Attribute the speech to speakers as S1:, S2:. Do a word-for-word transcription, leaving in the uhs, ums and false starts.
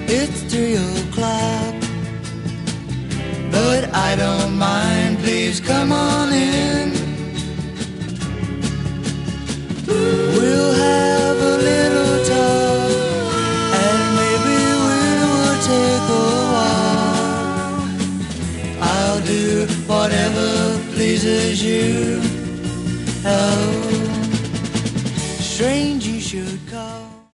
S1: It's three o'clock, but I don't mind. Please come on in. We'll have a little talk, and maybe we will take a walk. I'll do whatever pleases you. Oh, strange you